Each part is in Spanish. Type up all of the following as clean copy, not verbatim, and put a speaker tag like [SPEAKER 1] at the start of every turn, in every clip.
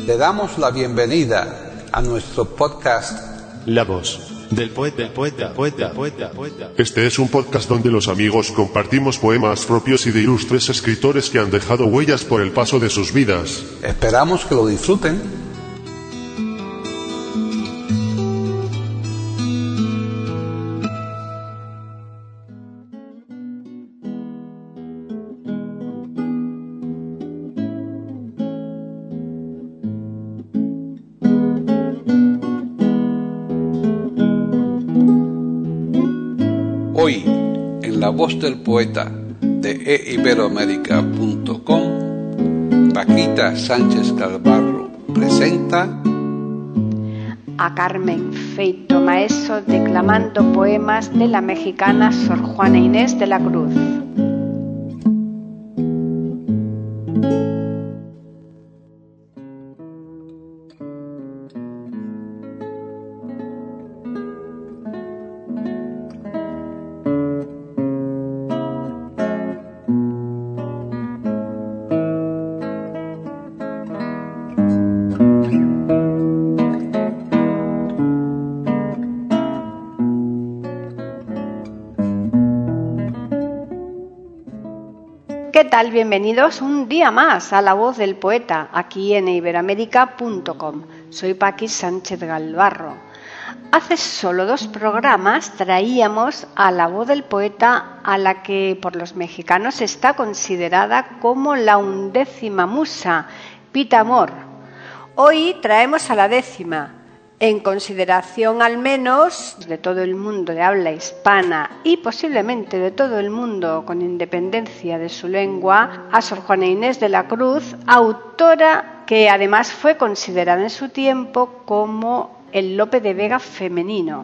[SPEAKER 1] Le damos la bienvenida a nuestro podcast
[SPEAKER 2] La voz del poeta.
[SPEAKER 3] Este es un podcast donde los amigos compartimos poemas propios y de ilustres escritores que han dejado huellas por el paso de sus vidas.
[SPEAKER 1] Esperamos que lo disfruten. Hoy, en La Voz del Poeta de eiberoamerica.com, Paquita Sánchez Calvarro presenta
[SPEAKER 4] a Carmen Feito Maeso declamando poemas de la mexicana Sor Juana Inés de la Cruz. ¿Qué tal? Bienvenidos un día más a La Voz del Poeta, aquí en eiberoamerica.com. Soy Paqui Sánchez Calvarro. Hace solo 2 programas traíamos a La Voz del Poeta, a la que por los mexicanos está considerada como la 11ª musa, Pita Amor. Hoy traemos a la 10ª. En consideración al menos de todo el mundo de habla hispana y posiblemente de todo el mundo con independencia de su lengua, a Sor Juana Inés de la Cruz, autora que además fue considerada en su tiempo como el Lope de Vega femenino.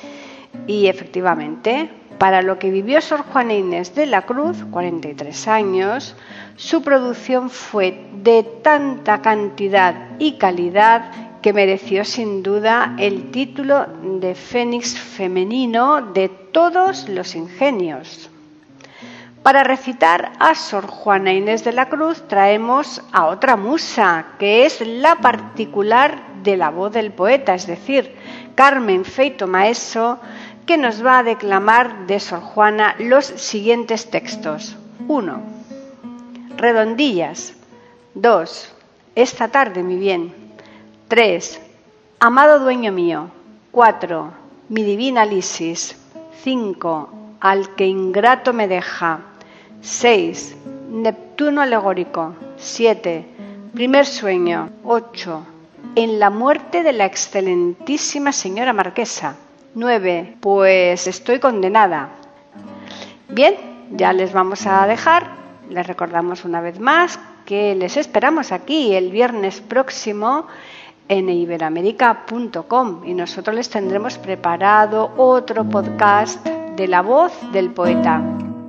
[SPEAKER 4] Y efectivamente, para lo que vivió Sor Juana Inés de la Cruz, 43 años, su producción fue de tanta cantidad y calidad que mereció sin duda el título de Fénix femenino de todos los ingenios. Para recitar a Sor Juana Inés de la Cruz traemos a otra musa, que es la particular de La Voz del Poeta, es decir, Carmen Feito Maeso, que nos va a declamar de Sor Juana los siguientes textos. 1. Redondillas. 2. Esta tarde, mi bien. 3. Amado dueño mío. 4. Mi divina lisis. 5. Al que ingrato me deja. 6. Neptuno alegórico. 7. Primer sueño. 8. En la muerte de la excelentísima señora marquesa. 9. Pues estoy condenada. Bien, ya les vamos a dejar. Les recordamos una vez más que les esperamos aquí el viernes próximo en eiberoamerica.com y nosotros les tendremos preparado otro podcast de La Voz del Poeta.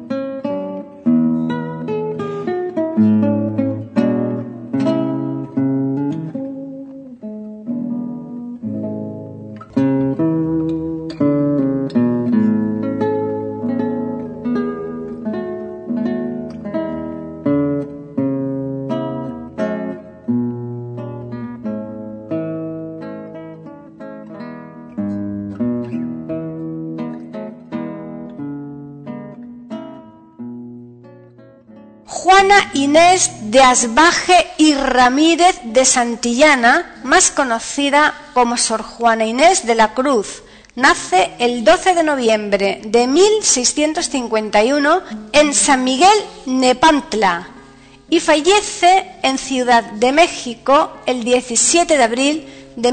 [SPEAKER 4] Juana Inés de Asbaje y Ramírez de Santillana, más conocida como Sor Juana Inés de la Cruz, nace el 12 de noviembre de 1651 en San Miguel, Nepantla, y fallece en Ciudad de México el 17 de abril de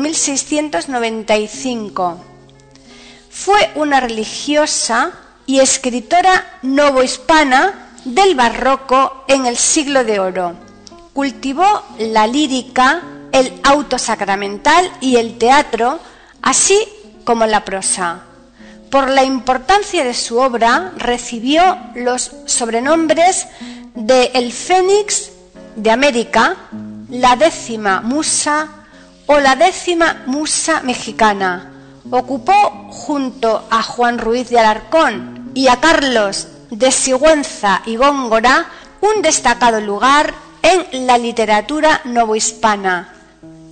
[SPEAKER 4] 1695. Fue una religiosa y escritora novohispana del barroco en el siglo de oro. Cultivó la lírica, el auto sacramental y el teatro, así como la prosa. Por la importancia de su obra, recibió los sobrenombres de el Fénix de América, la 10ª musa o la 10ª musa mexicana. Ocupó junto a Juan Ruiz de Alarcón y a Carlos de Sigüenza y Góngora un destacado lugar en la literatura novohispana.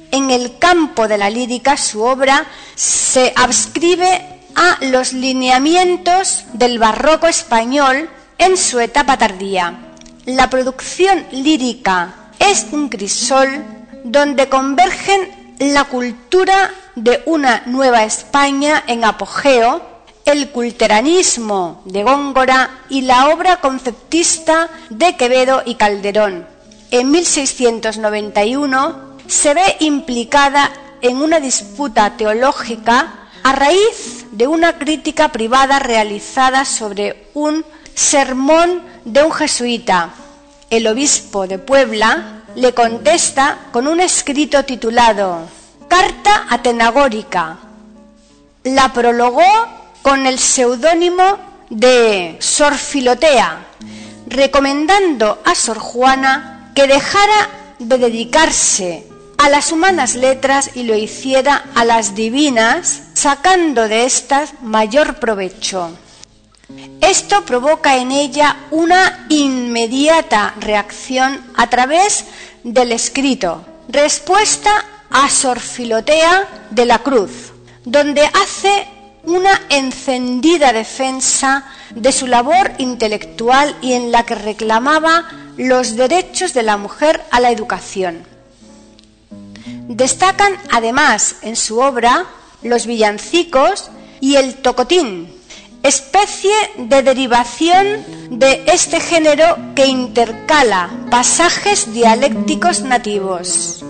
[SPEAKER 4] en el campo de la lírica su obra se adscribe a los lineamientos del barroco español en su etapa tardía. La producción lírica es un crisol donde convergen la cultura de una Nueva España en apogeo, el culteranismo de Góngora y la obra conceptista de Quevedo y Calderón. En 1691 se ve implicada en una disputa teológica a raíz de una crítica privada realizada sobre un sermón de un jesuita. El obispo de Puebla le contesta con un escrito titulado Carta Atenagórica. La prologó con el seudónimo de Sor Filotea, recomendando a Sor Juana que dejara de dedicarse a las humanas letras y lo hiciera a las divinas, sacando de estas mayor provecho. Esto provoca en ella una inmediata reacción a través del escrito, respuesta a Sor Filotea de la Cruz, donde hace una encendida defensa de su labor intelectual y en la que reclamaba los derechos de la mujer a la educación. Destacan además en su obra los villancicos y el tocotín, especie de derivación de este género que intercala pasajes dialécticos nativos.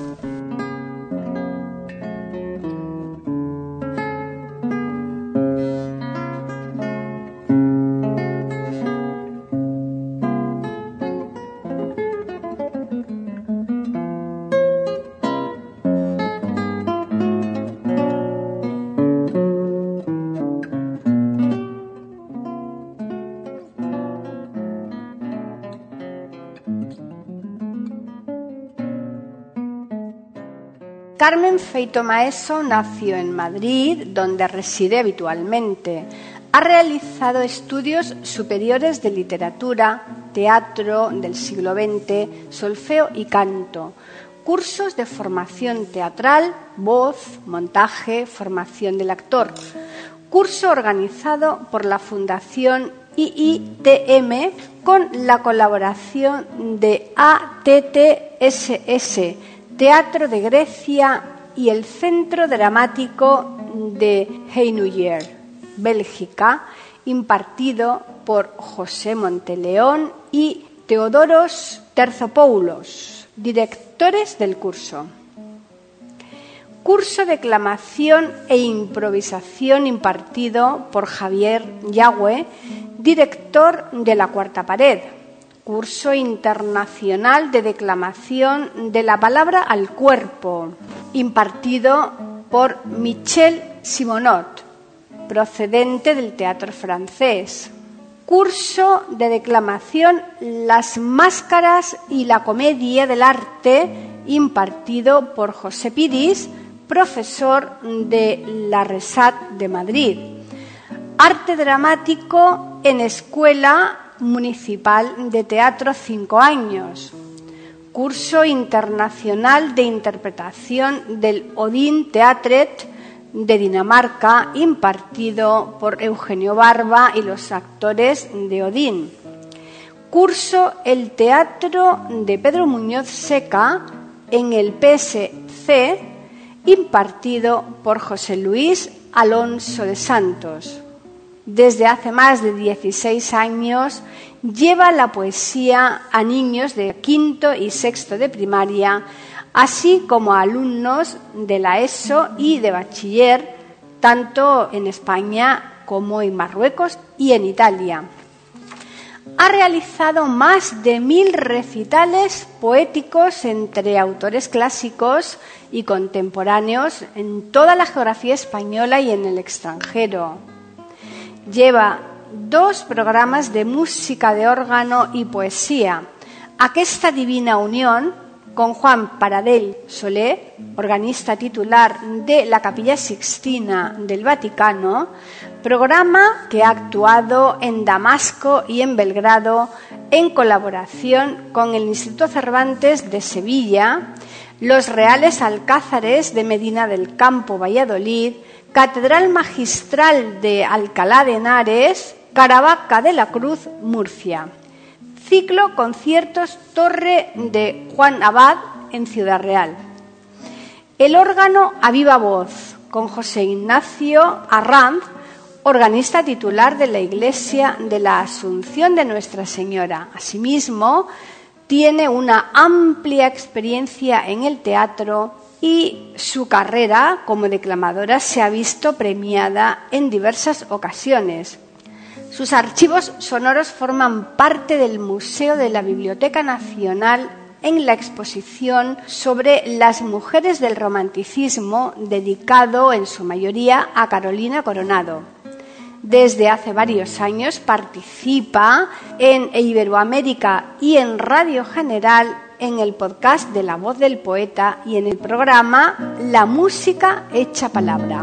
[SPEAKER 4] Carmen Feito Maeso nació en Madrid, donde reside habitualmente. Ha realizado estudios superiores de literatura, teatro del siglo XX, solfeo y canto, cursos de formación teatral, voz, montaje, formación del actor, curso organizado por la Fundación IITM con la colaboración de ATTSS, Teatro de Grecia y el Centro Dramático de Heinouiller, Bélgica, impartido por José Monteleón y Teodoros Terzopoulos, directores del curso. Curso de declamación e improvisación impartido por Javier Yagüe, director de La Cuarta Pared. Curso internacional de declamación de la palabra al cuerpo, impartido por Michel Simonot, procedente del teatro francés. Curso de declamación Las máscaras y la comedia del arte, impartido por José Piris, profesor de la RESAT de Madrid. Arte dramático en Escuela Municipal de Teatro 5 años. Curso internacional de interpretación del Odin Teatret de Dinamarca, impartido por Eugenio Barba y los actores de Odin. Curso El Teatro de Pedro Muñoz Seca en el PSC, impartido por José Luis Alonso de Santos. Desde hace más de 16 años lleva la poesía a niños de quinto y sexto de primaria, así como a alumnos de la ESO y de bachiller, tanto en España como en Marruecos y en Italia. Ha realizado más de 1000 recitales poéticos entre autores clásicos y contemporáneos en toda la geografía española y en el extranjero. Lleva 2 programas de música de órgano y poesía, Aquesta Divina Unión, con Juan Paradell Solé, organista titular de la Capilla Sixtina del Vaticano, programa que ha actuado en Damasco y en Belgrado en colaboración con el Instituto Cervantes de Sevilla, los Reales Alcázares de Medina del Campo, Valladolid, Catedral Magistral de Alcalá de Henares, Caravaca de la Cruz, Murcia. Ciclo Conciertos Torre de Juan Abad en Ciudad Real. El órgano a viva voz, con José Ignacio Arranz, organista titular de la Iglesia de la Asunción de Nuestra Señora. Asimismo, tiene una amplia experiencia en el teatro y su carrera como declamadora se ha visto premiada en diversas ocasiones. Sus archivos sonoros forman parte del Museo de la Biblioteca Nacional en la exposición sobre las mujeres del romanticismo, dedicado en su mayoría a Carolina Coronado. Desde hace varios años participa en Iberoamérica y en Radio General, en el podcast de La Voz del Poeta y en el programa La Música Hecha Palabra.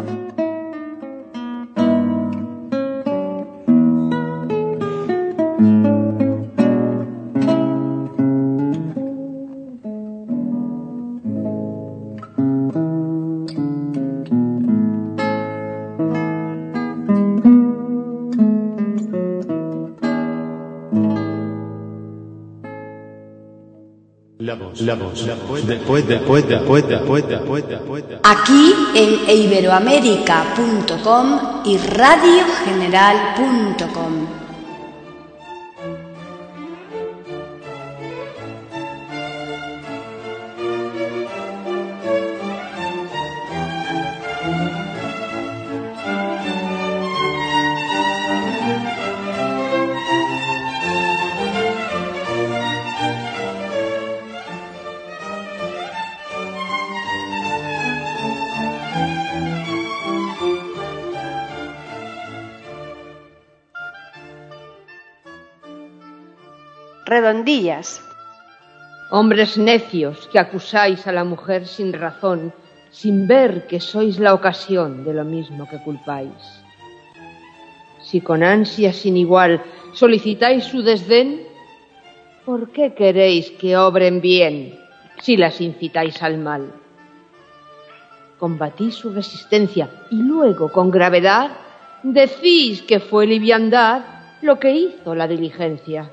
[SPEAKER 2] La voz del poeta.
[SPEAKER 4] Aquí en iberoamerica.com y radiogeneral.com. Redondillas.
[SPEAKER 5] Hombres necios que acusáis a la mujer sin razón, sin ver que sois la ocasión de lo mismo que culpáis. Si con ansia sin igual solicitáis su desdén, ¿por qué queréis que obren bien si las incitáis al mal? Combatís su resistencia y luego con gravedad decís que fue liviandad lo que hizo la diligencia.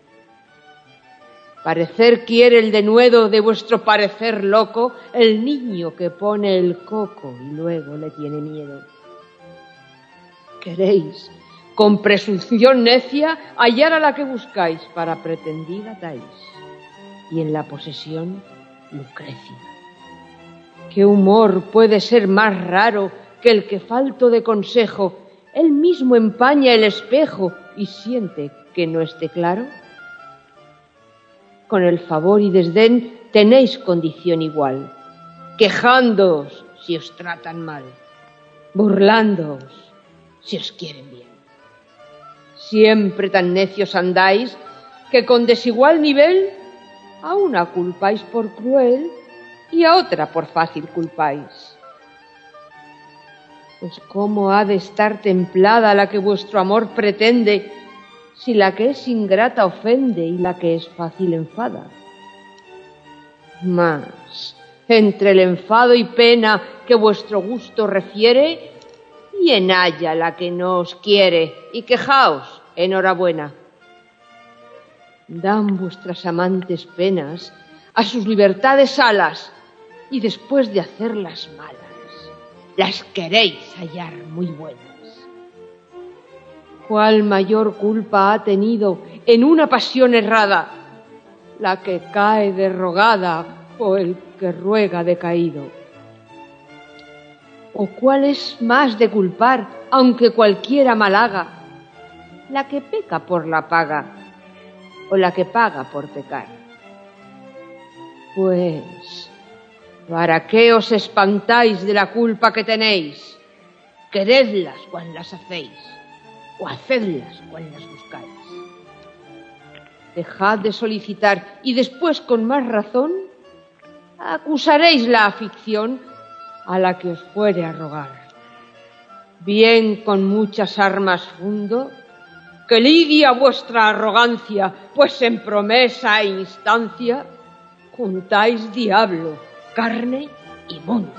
[SPEAKER 5] Parecer quiere el denuedo de vuestro parecer loco, el niño que pone el coco y luego le tiene miedo. Queréis, con presunción necia, hallar a la que buscáis para pretendida Thais, y en la posesión Lucrecia. ¿Qué humor puede ser más raro que el que, falto de consejo, él mismo empaña el espejo y siente que no esté claro? Con el favor y desdén tenéis condición igual, quejándoos si os tratan mal, burlándoos si os quieren bien. Siempre tan necios andáis que con desigual nivel a una culpáis por cruel y a otra por fácil culpáis. Pues ¿cómo ha de estar templada la que vuestro amor pretende, si la que es ingrata ofende y la que es fácil enfada? Mas, entre el enfado y pena que vuestro gusto refiere, bien haya la que no os quiere, y quejaos, enhorabuena. Dan vuestras amantes penas a sus libertades alas, y después de hacerlas malas, las queréis hallar muy buenas. ¿Cuál mayor culpa ha tenido en una pasión errada, la que cae derrogada o el que ruega decaído? ¿O cuál es más de culpar, aunque cualquiera mal haga, la que peca por la paga o la que paga por pecar? Pues, ¿para qué os espantáis de la culpa que tenéis? Queredlas cuando las hacéis, o hacedlas cuando las buscáis. Dejad de solicitar y después con más razón acusaréis la afición a la que os fuere a rogar. Bien con muchas armas fundo, que lidia vuestra arrogancia, pues en promesa e instancia juntáis diablo carne y mundo.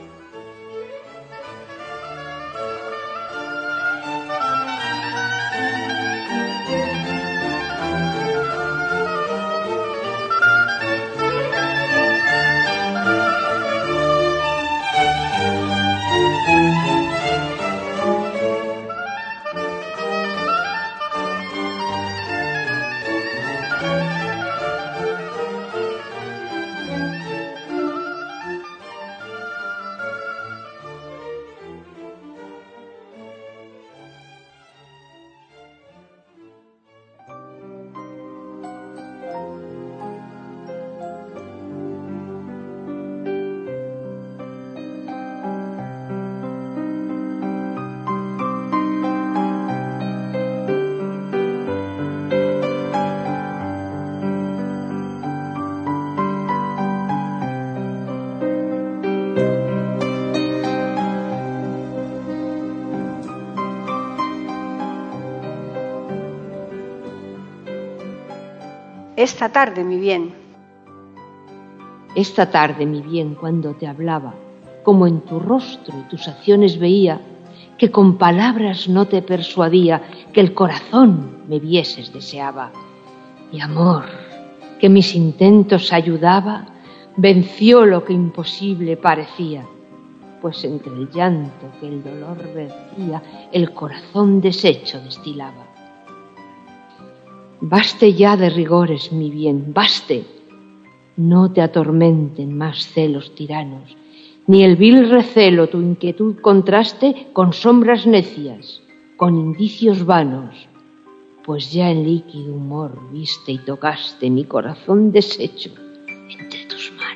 [SPEAKER 4] Esta tarde, mi bien.
[SPEAKER 5] Esta tarde, mi bien, cuando te hablaba, como en tu rostro y tus acciones veía, que con palabras no te persuadía, que el corazón me vieses deseaba. Y amor, que mis intentos ayudaba, venció lo que imposible parecía, pues entre el llanto que el dolor vertía, el corazón deshecho destilaba. Baste ya de rigores, mi bien, baste. No te atormenten más celos tiranos, ni el vil recelo tu inquietud contraste con sombras necias, con indicios vanos, pues ya en líquido humor viste y tocaste mi corazón deshecho entre tus manos.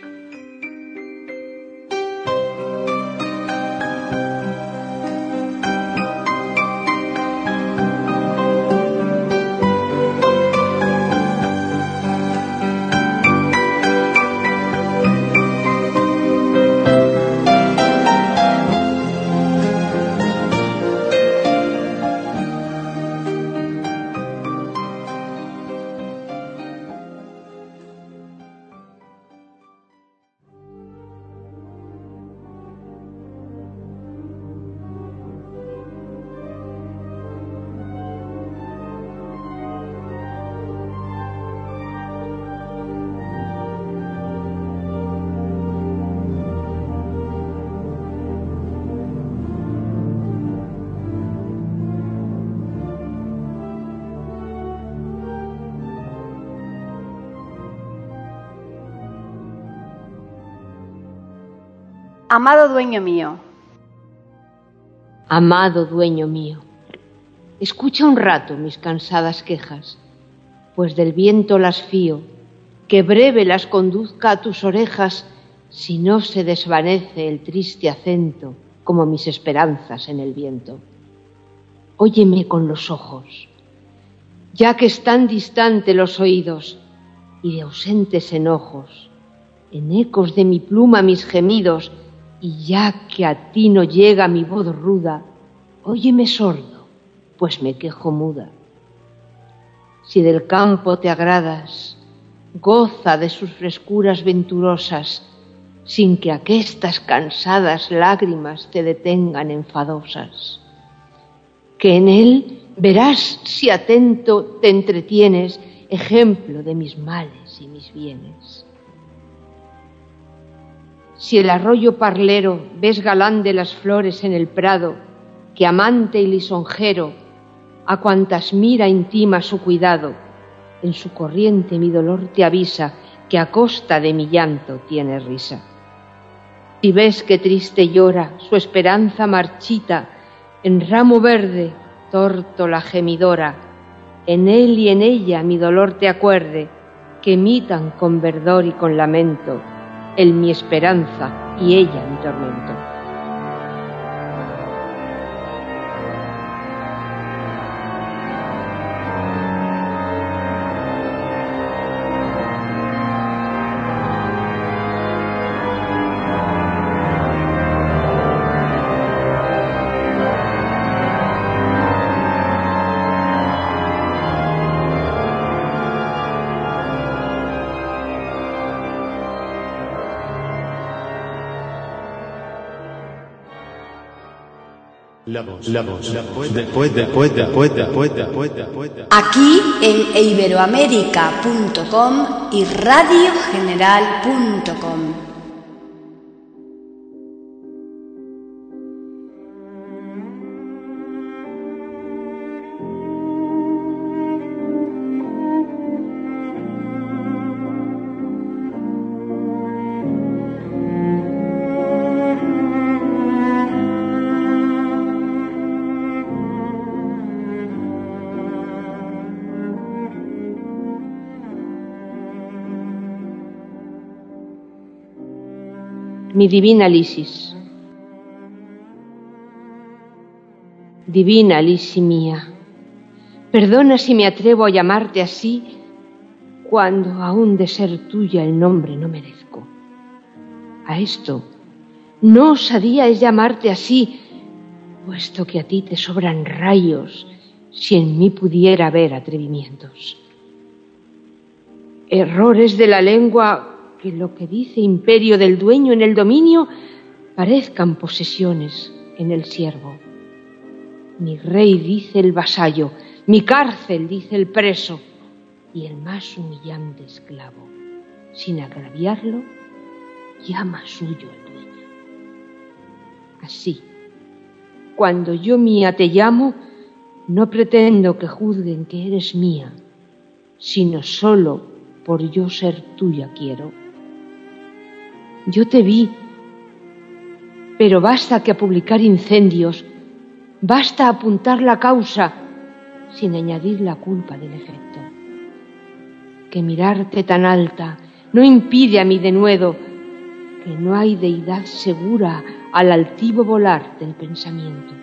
[SPEAKER 4] Amado dueño mío.
[SPEAKER 5] Amado dueño mío, escucha un rato mis cansadas quejas, pues del viento las fío, que breve las conduzca a tus orejas, si no se desvanece el triste acento, como mis esperanzas en el viento. Óyeme con los ojos, ya que están distante los oídos, y de ausentes enojos, en ecos de mi pluma mis gemidos, y ya que a ti no llega mi voz ruda, óyeme sordo, pues me quejo muda. Si del campo te agradas, goza de sus frescuras venturosas, sin que aquestas cansadas lágrimas te detengan enfadosas. Que en él verás, si atento te entretienes, ejemplo de mis males y mis bienes. Si el arroyo parlero ves galán de las flores en el prado, que amante y lisonjero a cuantas mira intima su cuidado, en su corriente mi dolor te avisa que a costa de mi llanto tiene risa. Si ves que triste llora su esperanza marchita, en ramo verde, tórtola gemidora, en él y en ella mi dolor te acuerde, que imitan con verdor y con lamento, él mi esperanza y ella mi tormento.
[SPEAKER 4] Aquí en iberoamerica.com y radiogeneral.com.
[SPEAKER 5] Mi divina Lisis. Divina Lisi mía, perdona si me atrevo a llamarte así cuando aún de ser tuya el nombre no merezco. A esto, no osadía es llamarte así, puesto que a ti te sobran rayos si en mí pudiera haber atrevimientos. Errores de la lengua que lo que dice imperio del dueño en el dominio parezcan posesiones en el siervo. Mi rey dice el vasallo, mi cárcel dice el preso, y el más humillante esclavo, sin agraviarlo, llama suyo el dueño. Así, cuando yo mía te llamo, no pretendo que juzguen que eres mía, sino solo por yo ser tuya quiero. Yo te vi, pero basta que a publicar incendios, basta a apuntar la causa, sin añadir la culpa del efecto. Que mirarte tan alta no impide a mi denuedo, que no hay deidad segura al altivo volar del pensamiento.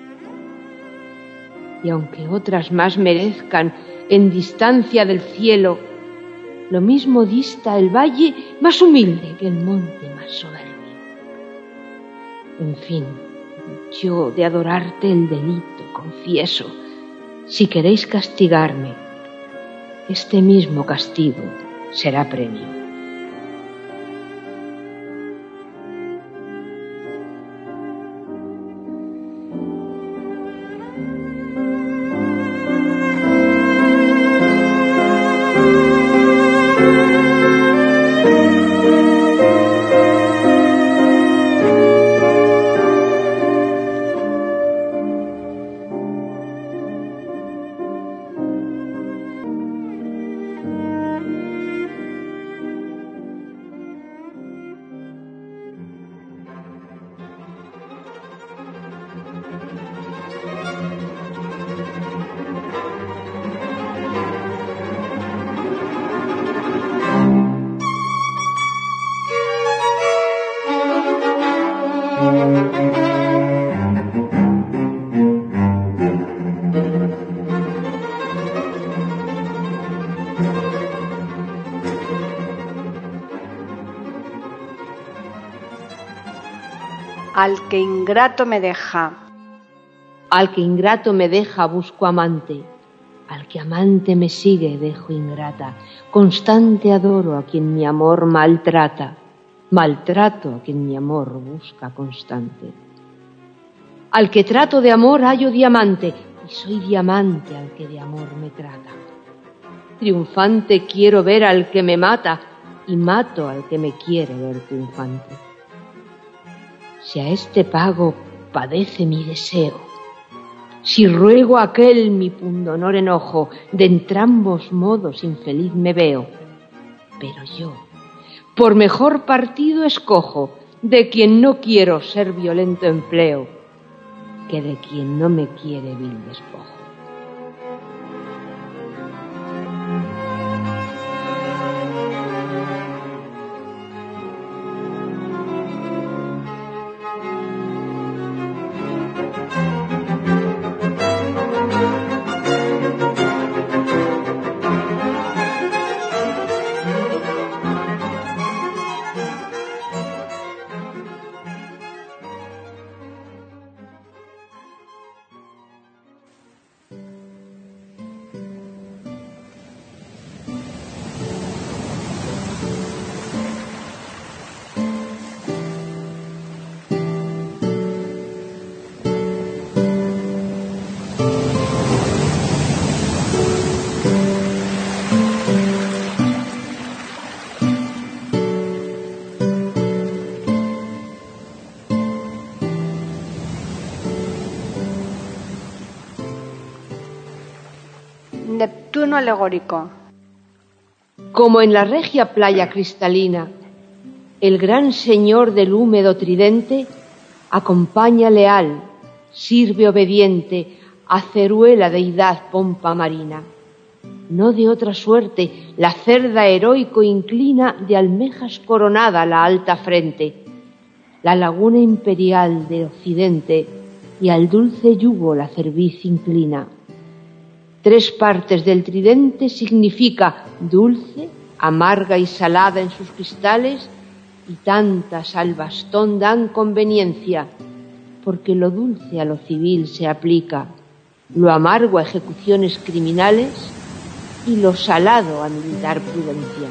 [SPEAKER 5] Y aunque otras más merezcan en distancia del cielo, lo mismo dista el valle más humilde que el monte más soberbio. En fin, yo de adorarte el delito confieso. Si queréis castigarme, este mismo castigo será premio.
[SPEAKER 4] Al que ingrato me deja.
[SPEAKER 5] Al que ingrato me deja busco amante, al que amante me sigue dejo ingrata. Constante adoro a quien mi amor maltrata, maltrato a quien mi amor busca constante. Al que trato de amor hallo diamante, y soy diamante al que de amor me trata. Triunfante quiero ver al que me mata, y mato al que me quiere ver triunfante. Si a este pago padece mi deseo, si ruego a aquel mi pundonor enojo, de entrambos modos infeliz me veo. Pero yo, por mejor partido escojo, de quien no quiero ser violento empleo, que de quien no me quiere vil despojo.
[SPEAKER 4] alegórico.
[SPEAKER 5] Como en la regia playa cristalina, el gran señor del húmedo tridente acompaña leal, sirve obediente a Ceruela deidad pompa marina. No de otra suerte la cerda heroico inclina de almejas coronada la alta frente, la laguna imperial de occidente, y al dulce yugo la cerviz inclina. 3 partes del tridente significa dulce, amarga y salada en sus cristales, y tantas al bastón dan conveniencia, porque lo dulce a lo civil se aplica, lo amargo a ejecuciones criminales y lo salado a militar prudencia.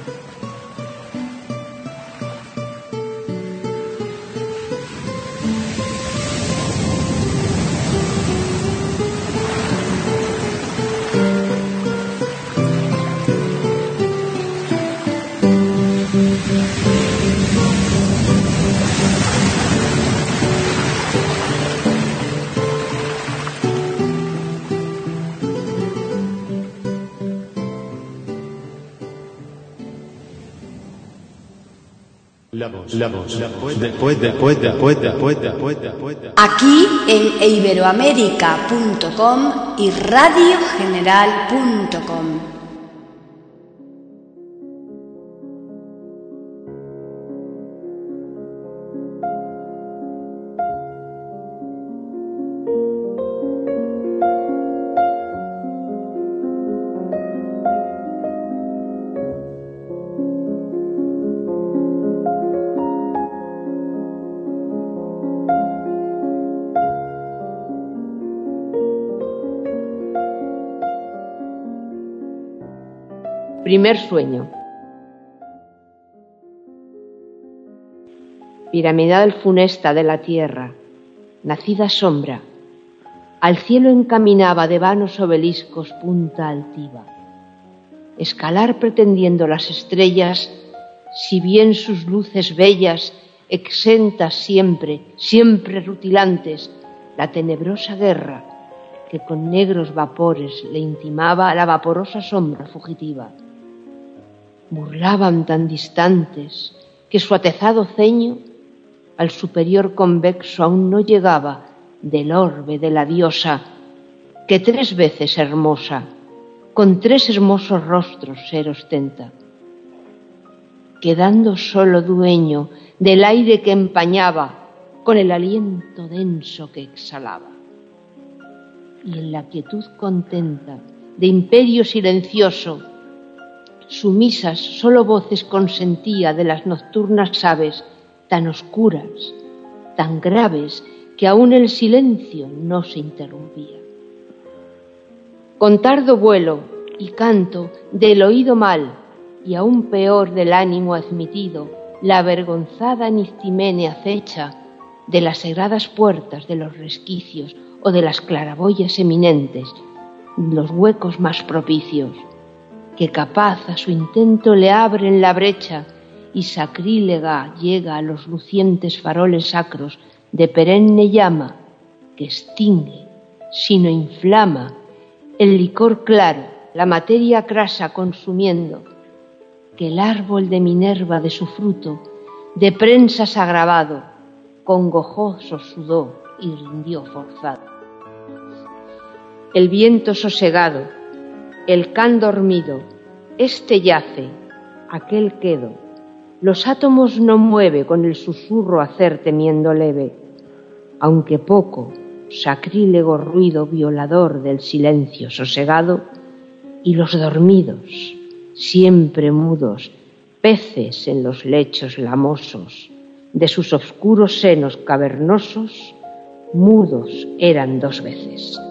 [SPEAKER 4] Aquí en iberoamerica.com y radiogeneral.com.
[SPEAKER 5] Primer sueño. Piramidal funesta de la tierra, nacida sombra, al cielo encaminaba de vanos obeliscos punta altiva. Escalar pretendiendo las estrellas, si bien sus luces bellas, exentas siempre, siempre rutilantes, la tenebrosa guerra que con negros vapores le intimaba la vaporosa sombra fugitiva. Burlaban tan distantes que su atezado ceño al superior convexo aún no llegaba del orbe de la diosa, que 3 veces hermosa, con 3 hermosos rostros ser ostenta. Quedando solo dueño del aire que empañaba con el aliento denso que exhalaba. Y en la quietud contenta de imperio silencioso, sumisas solo voces consentía de las nocturnas aves tan oscuras, tan graves, que aún el silencio no se interrumpía. Con tardo vuelo y canto del oído mal, y aún peor del ánimo admitido, la avergonzada Nistimene acecha de las sagradas puertas de los resquicios o de las claraboyas eminentes, los huecos más propicios, que capaz a su intento le abren la brecha y sacrílega llega a los lucientes faroles sacros de perenne llama que extingue, sino inflama el licor claro, la materia crasa consumiendo, que el árbol de Minerva de su fruto de prensas agravado, con gojoso sudó y rindió forzado. El viento sosegado, el can dormido, este yace, aquel quedo, los átomos no mueve con el susurro hacer temiendo leve, aunque poco, sacrílego ruido violador del silencio sosegado, y los dormidos, siempre mudos, peces en los lechos lamosos de sus oscuros senos cavernosos, mudos eran 2 veces.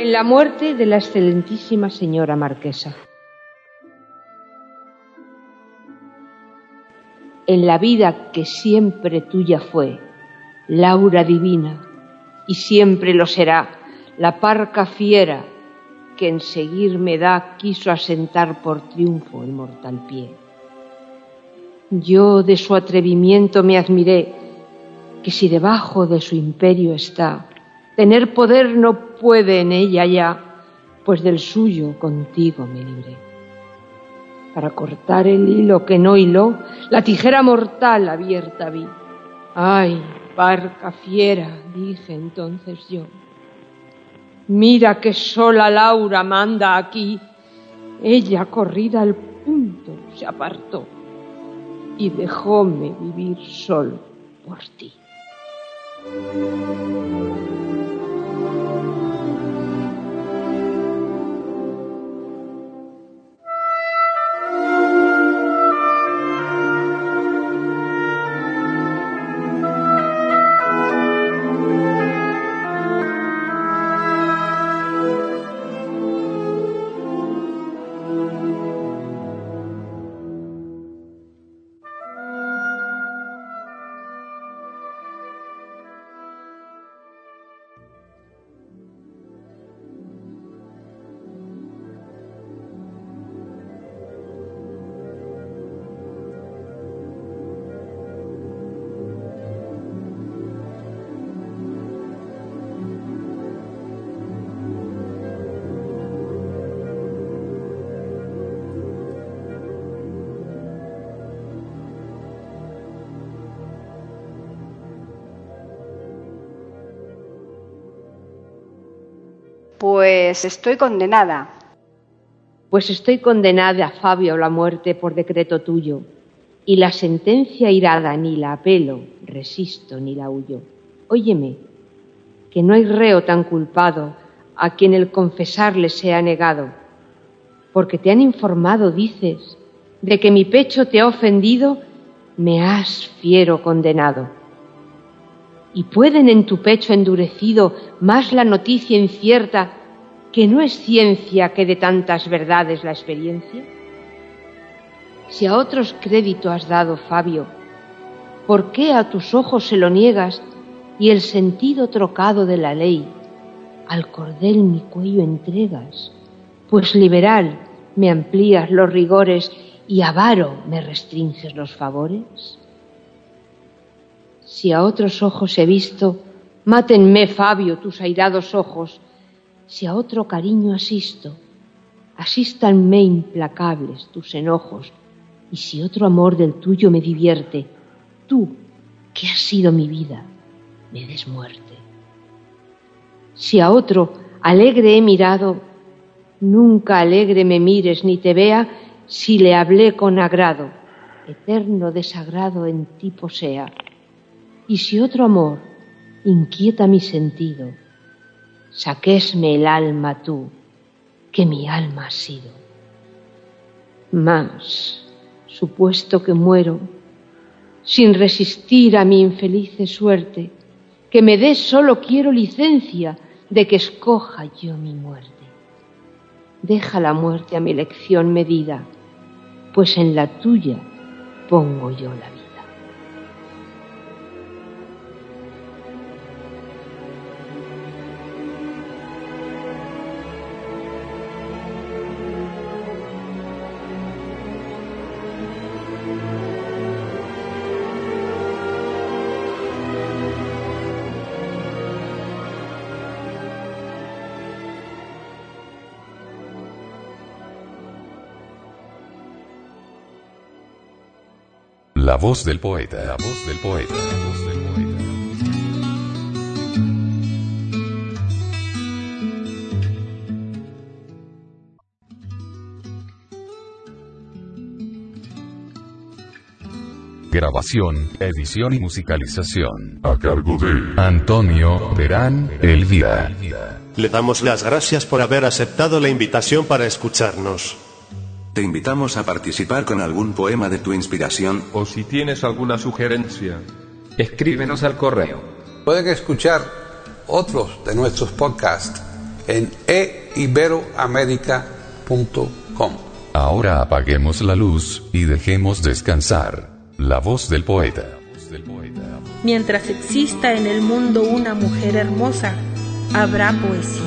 [SPEAKER 5] en la muerte de la excelentísima señora marquesa. En la vida que siempre tuya fue, Laura divina, y siempre lo será, la parca fiera que en seguirme da quiso asentar por triunfo el mortal pie. Yo de su atrevimiento me admiré, que si debajo de su imperio está, tener poder no puede en ella ya, pues del suyo contigo me libré. Para cortar el hilo que no hiló, la tijera mortal abierta vi. ¡Ay, parca fiera!, dije entonces yo. Mira que sola Laura manda aquí. Ella, corrida al punto, se apartó y dejóme vivir solo por ti.
[SPEAKER 4] Pues estoy condenada.
[SPEAKER 5] Pues estoy condenada, Fabio, a la muerte por decreto tuyo, y la sentencia irada ni la apelo, resisto ni la huyo. Óyeme, que no hay reo tan culpado a quien el confesarle sea negado, porque te han informado, dices, de que mi pecho te ha ofendido, me has fiero condenado. ¿Y pueden en tu pecho endurecido más la noticia incierta, que no es ciencia que de tantas verdades la experiencia? Si a otros crédito has dado, Fabio, ¿por qué a tus ojos se lo niegas y el sentido trocado de la ley al cordel mi cuello entregas? Pues liberal me amplías los rigores y avaro me restringes los favores. Si a otros ojos he visto, mátenme, Fabio, tus airados ojos. Si a otro cariño asisto, asístanme implacables tus enojos. Y si otro amor del tuyo me divierte, tú, que has sido mi vida, me des muerte. Si a otro alegre he mirado, nunca alegre me mires ni te vea, si le hablé con agrado, eterno desagrado en ti posea. Y si otro amor inquieta mi sentido, saquésme el alma tú, que mi alma has sido. Mas, supuesto que muero, sin resistir a mi infelice suerte, que me des solo quiero licencia de que escoja yo mi muerte. Deja la muerte a mi elección medida, pues en la tuya pongo yo la vida.
[SPEAKER 6] La voz del poeta. La voz del poeta. La voz del poeta. Grabación, edición y musicalización
[SPEAKER 3] A cargo de
[SPEAKER 6] Antonio Terán Elvira.
[SPEAKER 2] Le damos las gracias por haber aceptado la invitación para escucharnos.
[SPEAKER 7] Te invitamos a participar con algún poema de tu inspiración.
[SPEAKER 1] O si tienes alguna sugerencia, escríbenos al correo.
[SPEAKER 8] Pueden escuchar otros de nuestros podcasts
[SPEAKER 1] en eiberoamerica.com.
[SPEAKER 6] Ahora apaguemos la luz y dejemos descansar la voz del poeta.
[SPEAKER 8] Mientras exista en el mundo una mujer hermosa, habrá poesía.